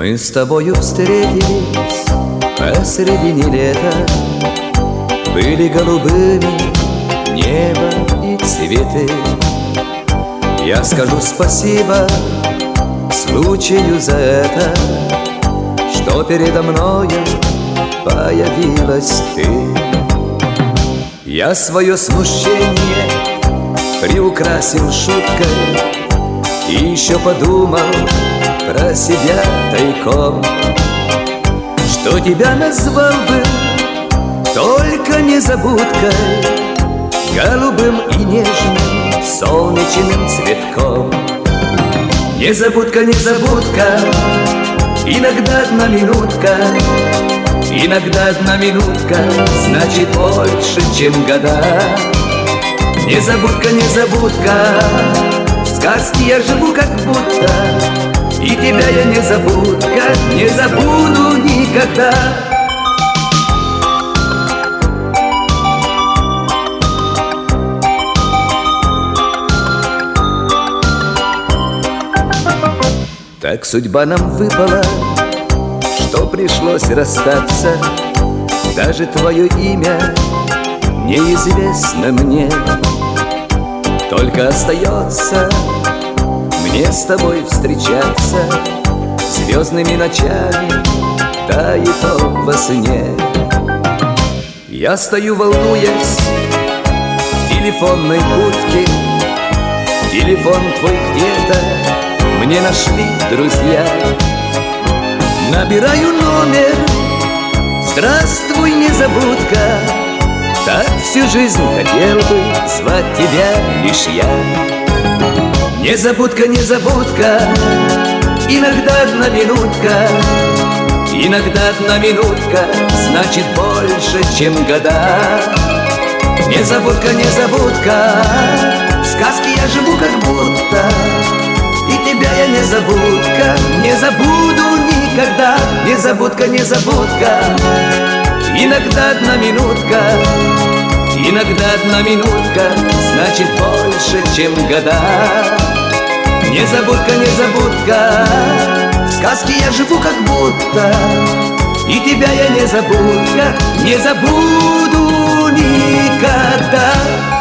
Мы с тобою встретились посредине лета. Были голубыми небо и цветы. Я скажу спасибо случаю за это, что передо мною появилась ты. Я свое смущение приукрасил шуткой и еще подумал про себя тайком, что тебя назвал бы только незабудкой, голубым и нежным солнечным цветком. Незабудка, незабудка, иногда одна минутка, иногда одна минутка значит больше, чем года. Незабудка, незабудка, в сказке я живу как будто, и тебя я незабудка, не забуду никогда. Так судьба нам выпала, что пришлось расстаться. Даже твое имя неизвестно мне. Только остается мне с тобой встречаться звездными ночами, да и то во сне. Я стою, волнуясь в телефонной будке. Телефон твой где-то мне нашли друзья. Набираю номер. Здравствуй, незабудка. Так всю жизнь хотел бы звать тебя лишь я. Незабудка, незабудка, иногда одна минутка, иногда одна минутка значит больше, чем года. Незабудка, незабудка, в сказке я живу как будто, и тебя я незабудка, не забуду никогда. Незабудка, незабудка, иногда одна минутка, иногда одна минутка значит больше, чем года. Незабудка, незабудка, в сказке я живу как будто, и тебя я незабудка, не забуду никогда.